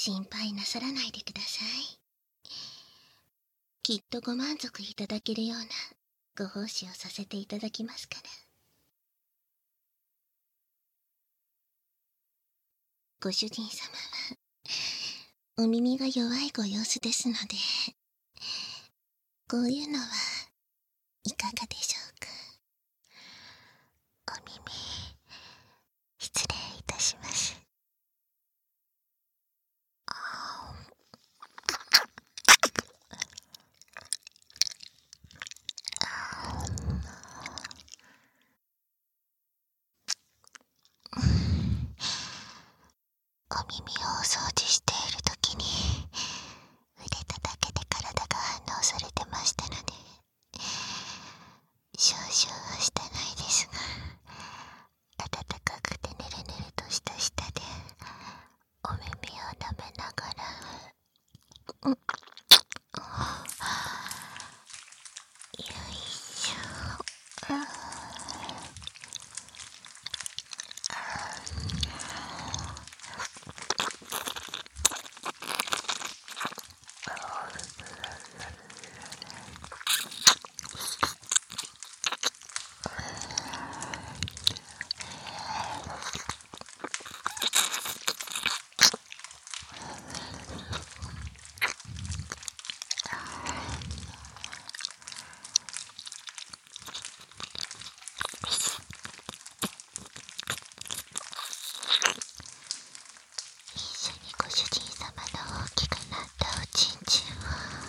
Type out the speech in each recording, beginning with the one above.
心配なさらないでください。きっとご満足いただけるようなご奉仕をさせていただきますから。ご主人様はお耳が弱いご様子ですので、こういうのはいかがでしょうか。お耳失礼いたします。お耳をお掃除しているときに触れただけで体が反応されてましたので、少々はしたないですが、暖かくてぬるぬるとした舌でお耳を舐めながら、よいしょ。一緒にご主人様の大きくなったおちんちんを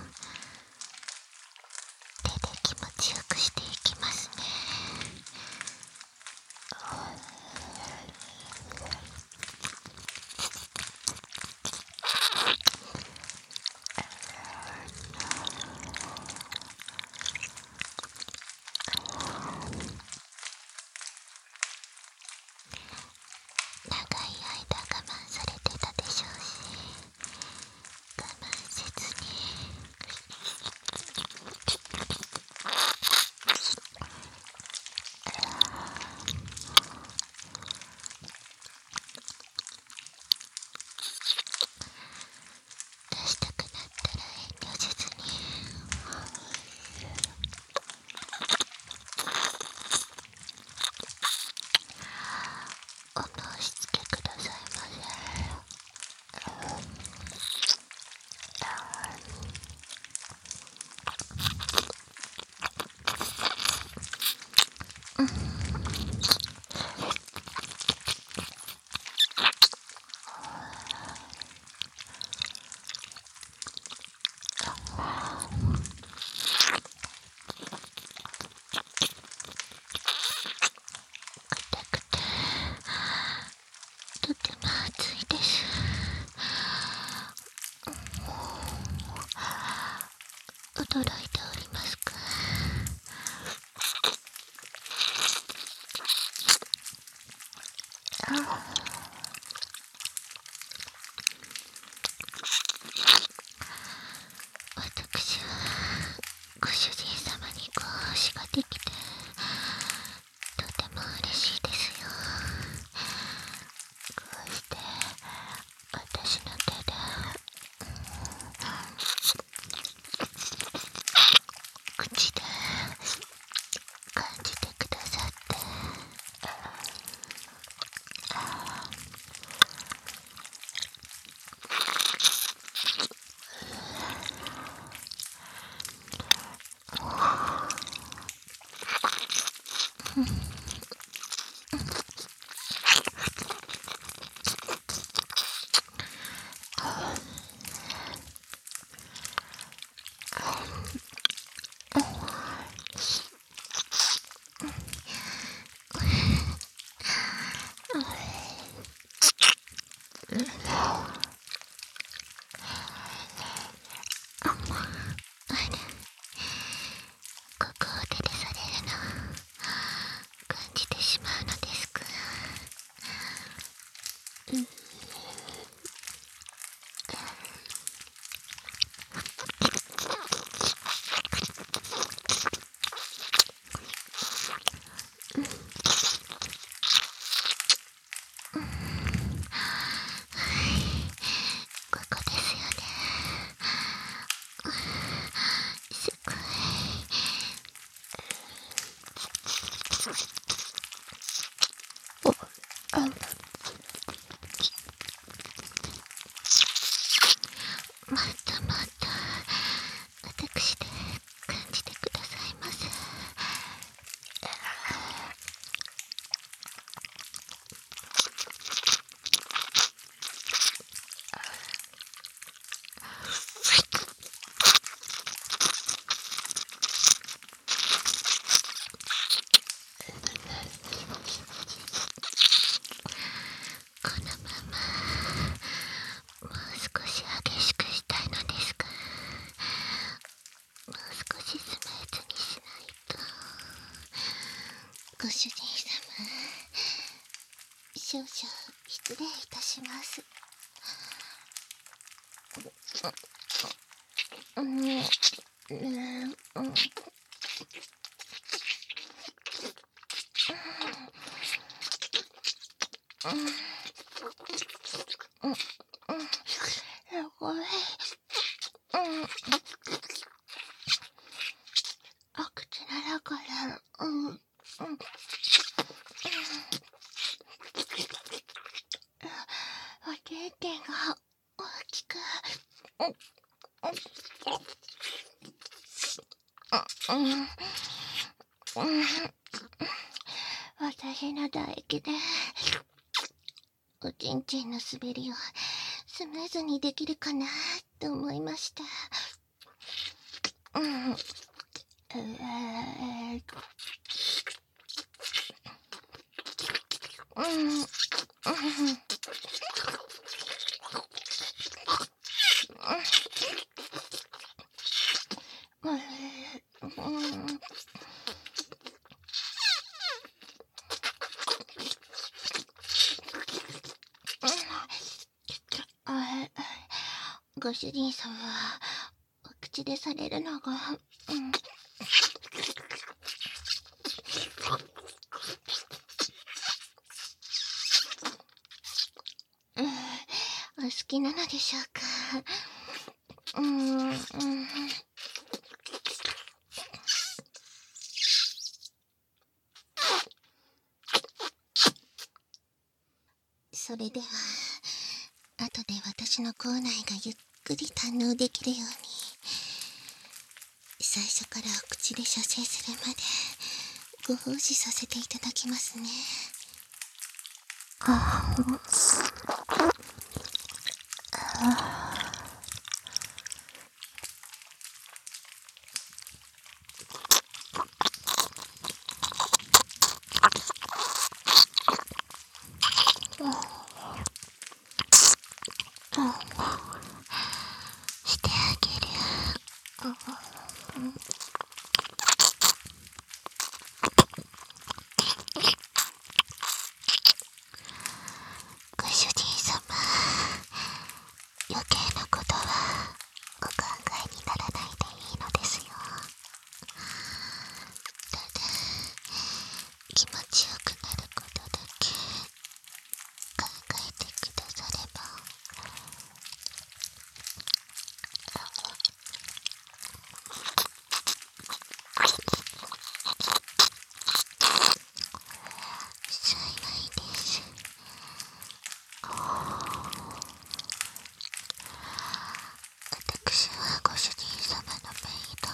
手で気持ちよくしていきますね。長い間我慢されてたでしょうし、我慢せずに出したくなったら遠慮せずにお申し付けくださいませ。硬くてとても熱いです。驚いておりますか。私はご主人様にご奉仕ができてとても嬉しいですよ。こうして私の手で口で感じてくださって、ここを手でされるの感じてしまうのですか。 します。うん、うん、うん、すごい。口の中で、おててが大きく、私の唾液で、おちんちんの滑りをスムーズにできるかなって思いました。ご主人様はお口でされるのが、お好きなのでしょうか。それでは後で私の口内がゆっくり堪能できるように、最初からお口で射精するまでご奉仕させていただきますね。してあげる。ご主人様、余計なことはお考えにならないでいいのですよ。ただ気持ちよくなることだけ考えてくだされば。幸いです。私はご主人様のメイド。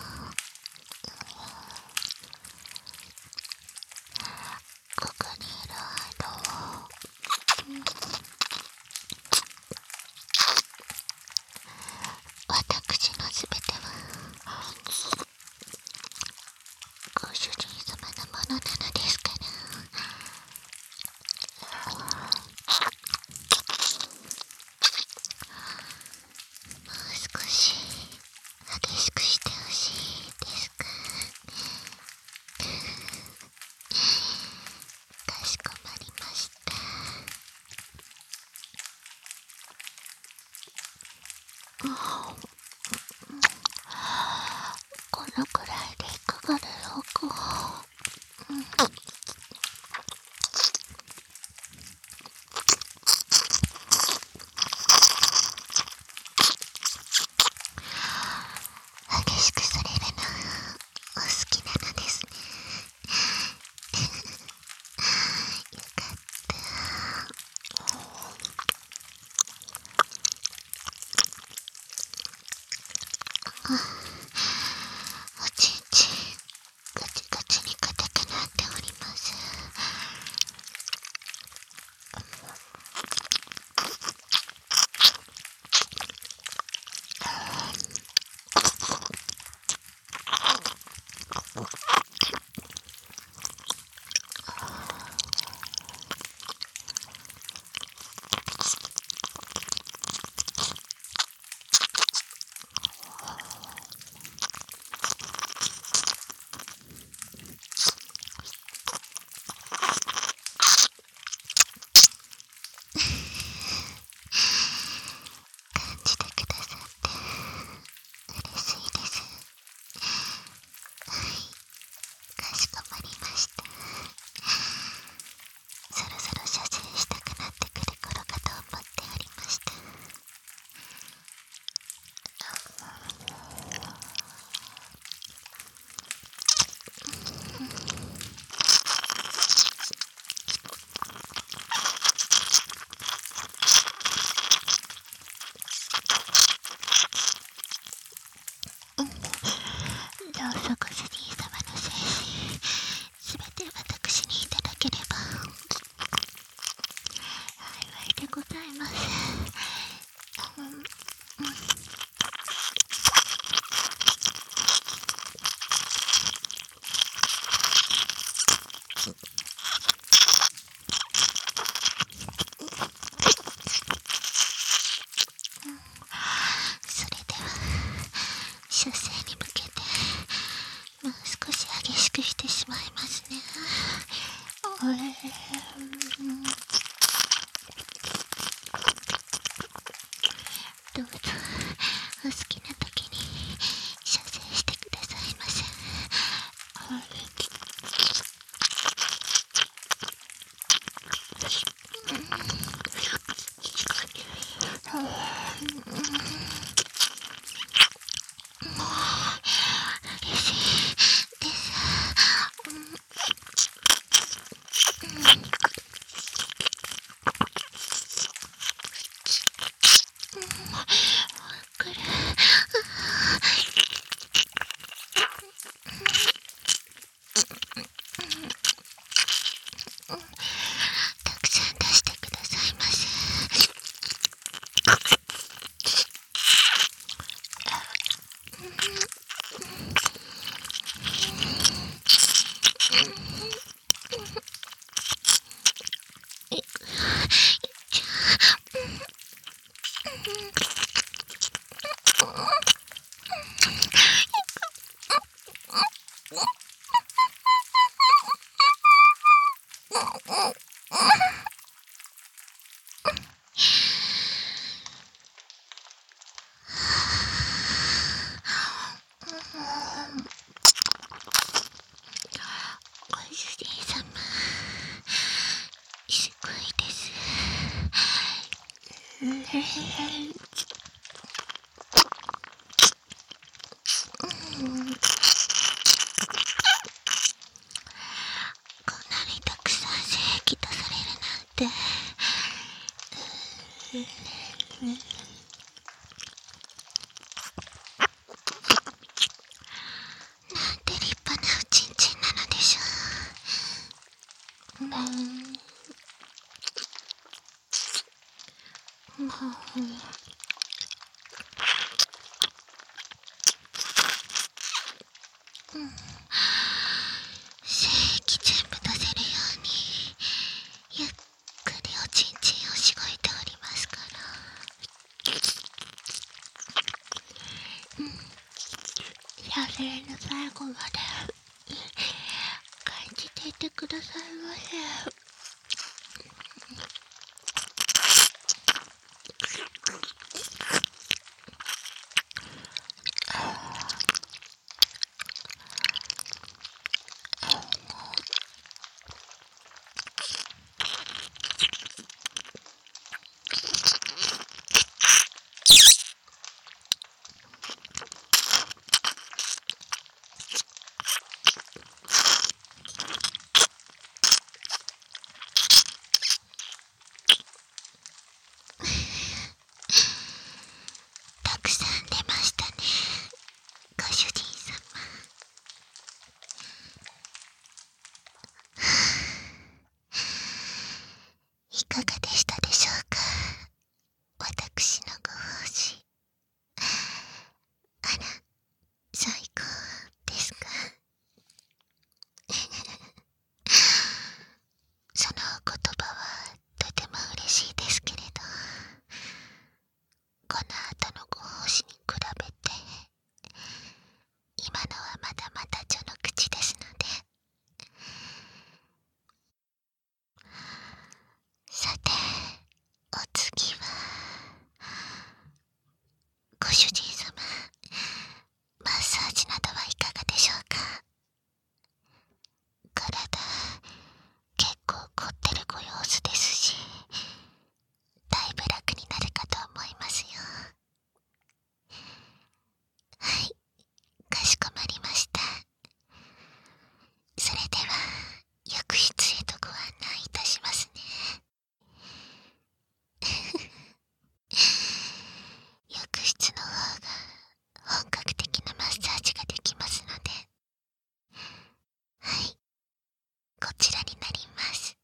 ここにいる間私のすべてはご主人様のものなのですから。もう少し激しくしてほしいですか。かしこまりました。このくらいでいかがだろうか。激しくされるのお好きなのですね。よかった。おちんちんガチガチに硬くなっております。 うぞご主人様の精神、すべて私にいただければ幸いでございます。それでは出征に向けてもう少し激しくしてしまいますね。どうぞお好きな時に射精してくださいませ。嬉しいです。これたくさん出してくださいませ。ご主人様、すごいです。こんなにたくさん精液出されるなんて。なんて立派なおちんちんなのでしょう。もう精液全部出せるようにゆっくりおちんちんをしごいておりますから。射精の最後まで感じていてくださいませ。たくさん出ましたね、ご主人様。いかがでしたでしょうか、私の